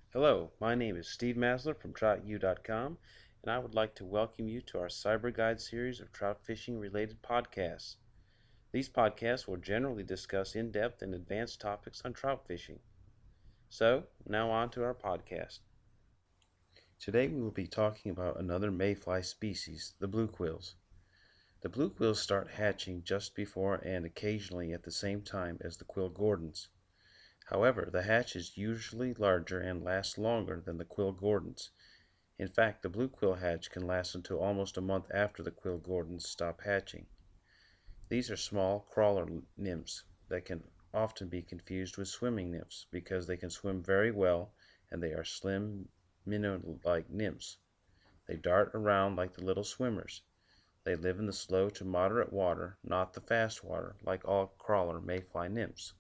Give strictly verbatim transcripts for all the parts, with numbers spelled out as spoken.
Hello, my name is Steve Masler from trout u dot com, and I would like to welcome you to our Cyber Guide series of trout fishing related podcasts. These podcasts will generally discuss in depth and advanced topics on trout fishing. So, now on to our podcast. Today we will be talking about another mayfly species, the blue quills. The blue quills start hatching just before and occasionally at the same time as the quill Gordons. However, the hatch is usually larger and lasts longer than the quill Gordons. In fact, the blue quill hatch can last until almost a month after the quill Gordons stop hatching. These are small crawler nymphs that can often be confused with swimming nymphs because they can swim very well and they are slim, minnow-like nymphs. They dart around like the little swimmers. They live in the slow to moderate water, not the fast water, like all crawler mayfly nymphs.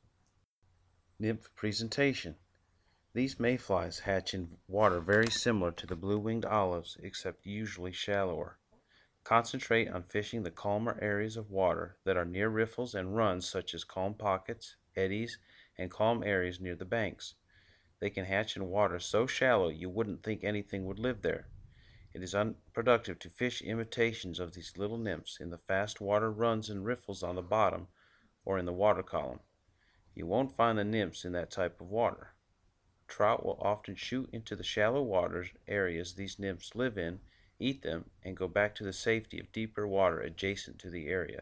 Nymph presentation. These mayflies hatch in water very similar to the blue-winged olives, except usually shallower. Concentrate on fishing the calmer areas of water that are near riffles and runs such as calm pockets, eddies, and calm areas near the banks. They can hatch in water so shallow you wouldn't think anything would live there. It is unproductive to fish imitations of these little nymphs in the fast water runs and riffles on the bottom or in the water column. You won't find the nymphs in that type of water. Trout will often shoot into the shallow water areas these nymphs live in, eat them, and go back to the safety of deeper water adjacent to the area.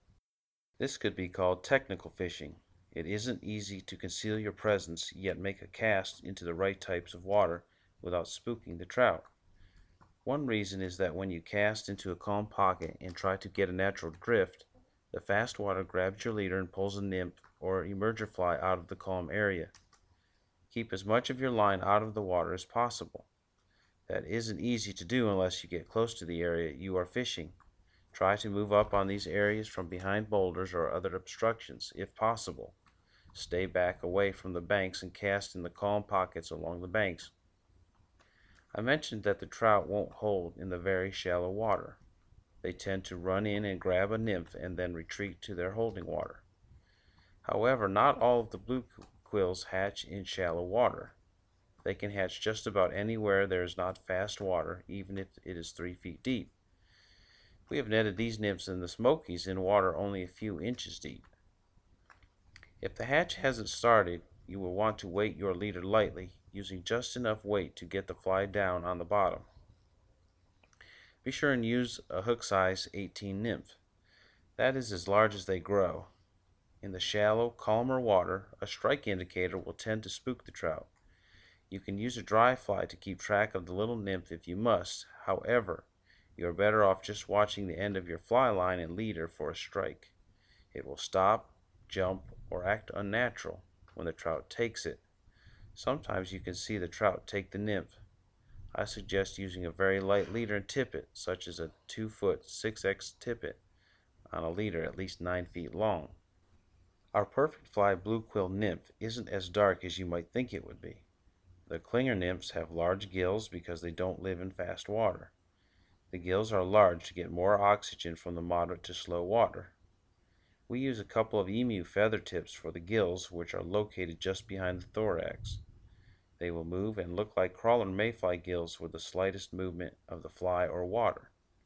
This could be called technical fishing. It isn't easy to conceal your presence yet make a cast into the right types of water without spooking the trout. One reason is that when you cast into a calm pocket and try to get a natural drift, the fast water grabs your leader and pulls a nymph or emerger fly out of the calm area. Keep as much of your line out of the water as possible. That isn't easy to do unless you get close to the area you are fishing. Try to move up on these areas from behind boulders or other obstructions, if possible. Stay back away from the banks and cast in the calm pockets along the banks. I mentioned that the trout won't hold in the very shallow water. They tend to run in and grab a nymph and then retreat to their holding water. However, not all of the blue quills hatch in shallow water. They can hatch just about anywhere there is not fast water, even if it is three feet deep. We have netted these nymphs in the Smokies in water only a few inches deep. If the hatch hasn't started, you will want to weight your leader lightly, using just enough weight to get the fly down on the bottom. Be sure and use a hook size eighteen nymph. That is as large as they grow. In the shallow, calmer water, a strike indicator will tend to spook the trout. You can use a dry fly to keep track of the little nymph if you must. However, you are better off just watching the end of your fly line and leader for a strike. It will stop, jump, or act unnatural when the trout takes it. Sometimes you can see the trout take the nymph. I suggest using a very light leader and tippet, such as a two foot six X tippet, on a leader at least nine feet long. Our perfect fly blue quill nymph isn't as dark as you might think it would be. The clinger nymphs have large gills because they don't live in fast water. The gills are large to get more oxygen from the moderate to slow water. We use a couple of emu feather tips for the gills, which are located just behind the thorax. They will move and look like crawler mayfly gills with the slightest movement of the fly or water.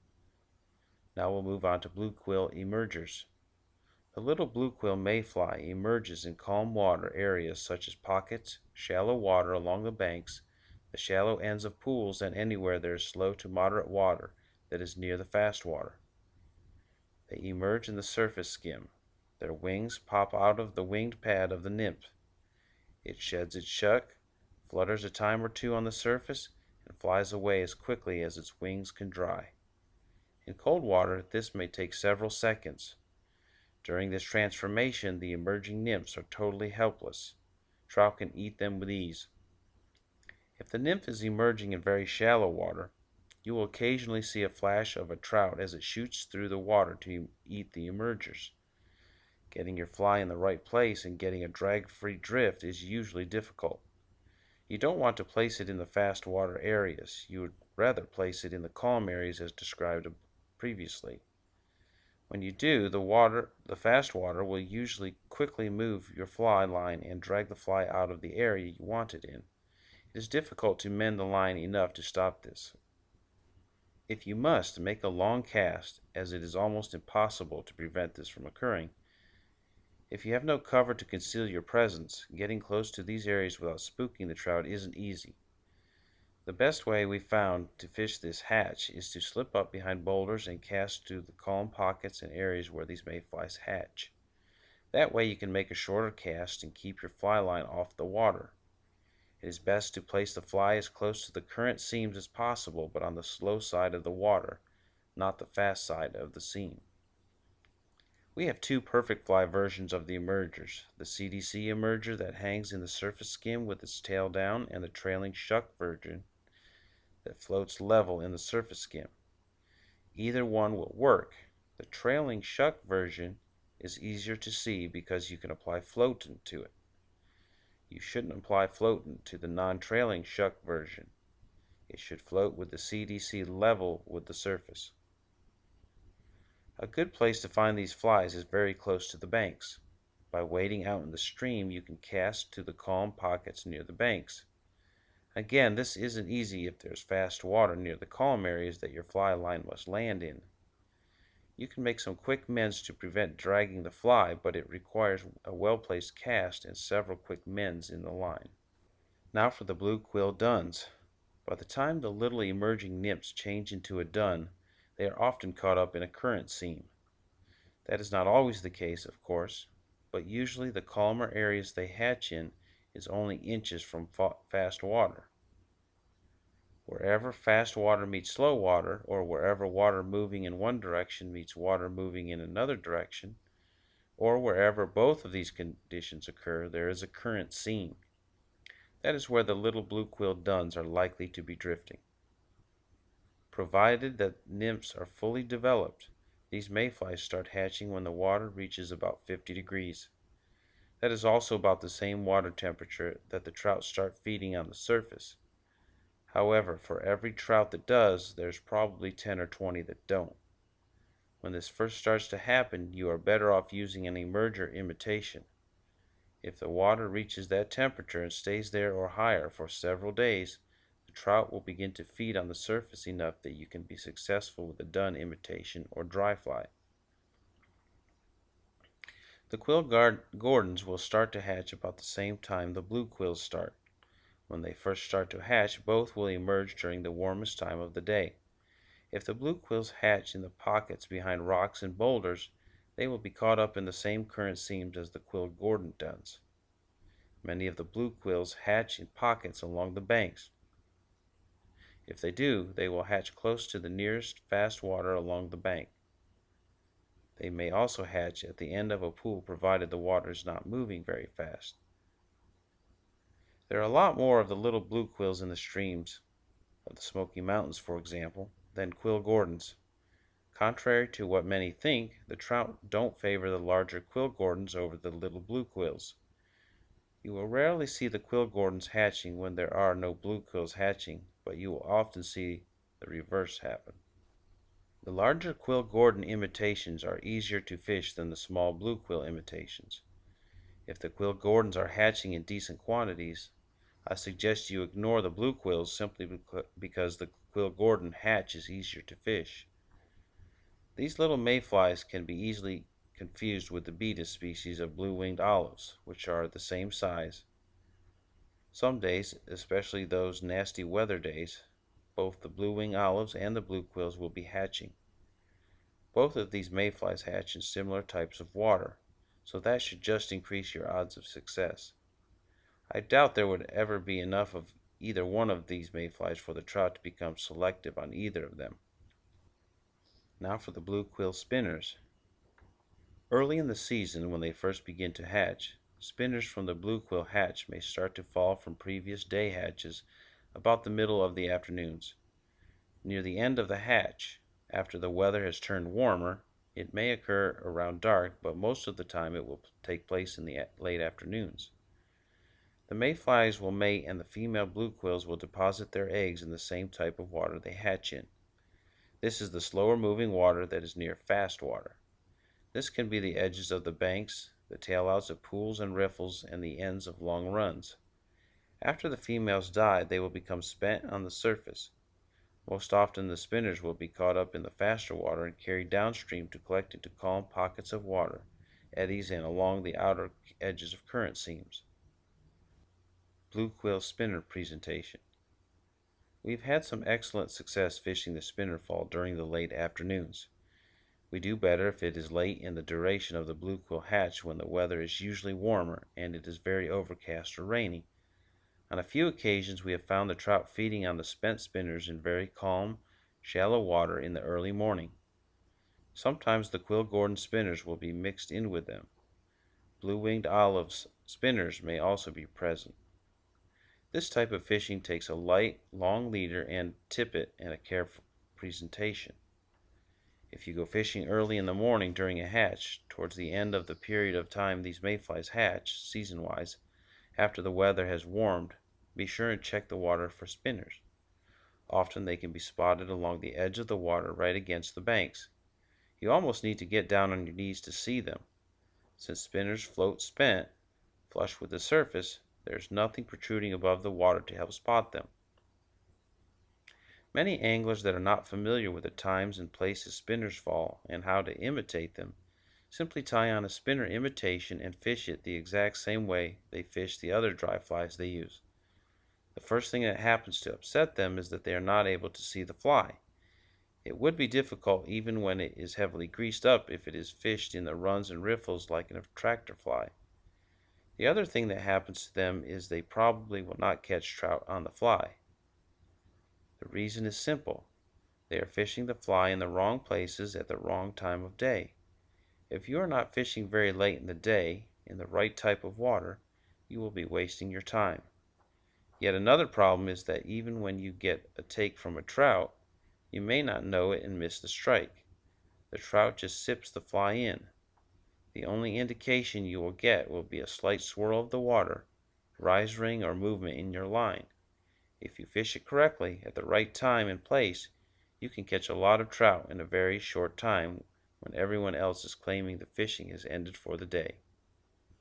Now we'll move on to blue quill emergers. The little blue quill mayfly emerges in calm water areas such as pockets, shallow water along the banks, the shallow ends of pools, and anywhere there is slow to moderate water that is near the fast water. They emerge in the surface skim. Their wings pop out of the winged pad of the nymph. It sheds its shuck, flutters a time or two on the surface, and flies away as quickly as its wings can dry. In cold water, this may take several seconds. During this transformation, the emerging nymphs are totally helpless. Trout can eat them with ease. If the nymph is emerging in very shallow water, you will occasionally see a flash of a trout as it shoots through the water to eat the emergers. Getting your fly in the right place and getting a drag-free drift is usually difficult. You don't want to place it in the fast water areas. You would rather place it in the calm areas as described previously. When you do, the water, the fast water will usually quickly move your fly line and drag the fly out of the area you want it in. It is difficult to mend the line enough to stop this. If you must, make a long cast, as it is almost impossible to prevent this from occurring. If you have no cover to conceal your presence, getting close to these areas without spooking the trout isn't easy. The best way we found to fish this hatch is to slip up behind boulders and cast to the calm pockets and areas where these mayflies hatch. That way you can make a shorter cast and keep your fly line off the water. It is best to place the fly as close to the current seams as possible, but on the slow side of the water, not the fast side of the seam. We have two perfect fly versions of the emergers, the C D C emerger that hangs in the surface skim with its tail down, and the trailing shuck version that floats level in the surface skim. Either one will work. The trailing shuck version is easier to see because you can apply floatant to it. You shouldn't apply floatant to the non-trailing shuck version. It should float with the C D C level with the surface. A good place to find these flies is very close to the banks. By wading out in the stream, you can cast to the calm pockets near the banks. Again, this isn't easy if there's fast water near the calm areas that your fly line must land in. You can make some quick mends to prevent dragging the fly, but it requires a well-placed cast and several quick mends in the line. Now for the blue quill duns. By the time the little emerging nymphs change into a dun, they are often caught up in a current seam. That is not always the case, of course, but usually the calmer areas they hatch in is only inches from fast water. Wherever fast water meets slow water, or wherever water moving in one direction meets water moving in another direction, or wherever both of these conditions occur, there is a current seam. That is where the little blue-quilled duns are likely to be drifting. Provided that nymphs are fully developed, these mayflies start hatching when the water reaches about fifty degrees. That is also about the same water temperature that the trout start feeding on the surface. However, for every trout that does, there's probably ten or twenty that don't. When this first starts to happen, you are better off using an emerger imitation. If the water reaches that temperature and stays there or higher for several days, the trout will begin to feed on the surface enough that you can be successful with a dun imitation or dry fly. The quill gordons will start to hatch about the same time the blue quills start. When they first start to hatch, both will emerge during the warmest time of the day. If the blue quills hatch in the pockets behind rocks and boulders, they will be caught up in the same current seams as the quill gordon does. Many of the blue quills hatch in pockets along the banks. If they do, they will hatch close to the nearest fast water along the bank. They may also hatch at the end of a pool provided the water is not moving very fast. There are a lot more of the little blue quills in the streams of the Smoky Mountains, for example, than quill gordons. Contrary to what many think, the trout don't favor the larger quill gordons over the little blue quills. You will rarely see the quill gordons hatching when there are no blue quills hatching, but you will often see the reverse happen. The larger quill gordon imitations are easier to fish than the small blue quill imitations. If the quill gordons are hatching in decent quantities, I suggest you ignore the blue quills simply because the quill gordon hatch is easier to fish. These little mayflies can be easily confused with the Betis species of blue-winged olives, which are the same size. Some days, especially those nasty weather days, both the blue-winged olives and the blue quills will be hatching. Both of these mayflies hatch in similar types of water, so that should just increase your odds of success. I doubt there would ever be enough of either one of these mayflies for the trout to become selective on either of them. Now for the blue quill spinners. Early in the season, when they first begin to hatch, spinners from the blue quill hatch may start to fall from previous day hatches about the middle of the afternoons. Near the end of the hatch, after the weather has turned warmer, it may occur around dark, but most of the time it will take place in the late afternoons. The mayflies will mate and the female blue quills will deposit their eggs in the same type of water they hatch in. This is the slower moving water that is near fast water. This can be the edges of the banks, the tailouts of pools and riffles, and the ends of long runs. After the females die, they will become spent on the surface. Most often the spinners will be caught up in the faster water and carried downstream to collect into calm pockets of water, eddies, and along the outer edges of current seams. Blue quill spinner presentation. We've had some excellent success fishing the spinner fall during the late afternoons. We do better if it is late in the duration of the blue quill hatch when the weather is usually warmer and it is very overcast or rainy. On a few occasions we have found the trout feeding on the spent spinners in very calm, shallow water in the early morning. Sometimes the quill Gordon spinners will be mixed in with them. Blue-winged olive spinners may also be present. This type of fishing takes a light, long leader and tippet and a careful presentation. If you go fishing early in the morning during a hatch, towards the end of the period of time these mayflies hatch, season-wise, after the weather has warmed, be sure and check the water for spinners. Often they can be spotted along the edge of the water right against the banks. You almost need to get down on your knees to see them. Since spinners float spent, flush with the surface, there is nothing protruding above the water to help spot them. Many anglers that are not familiar with the times and places spinners fall and how to imitate them simply tie on a spinner imitation and fish it the exact same way they fish the other dry flies they use. The first thing that happens to upset them is that they are not able to see the fly. It would be difficult even when it is heavily greased up if it is fished in the runs and riffles like an attractor fly. The other thing that happens to them is they probably will not catch trout on the fly. The reason is simple. They are fishing the fly in the wrong places at the wrong time of day. If you are not fishing very late in the day, in the right type of water, you will be wasting your time. Yet another problem is that even when you get a take from a trout, you may not know it and miss the strike. The trout just sips the fly in. The only indication you will get will be a slight swirl of the water, rise ring, or movement in your line. If you fish it correctly, at the right time and place, you can catch a lot of trout in a very short time when everyone else is claiming the fishing has ended for the day.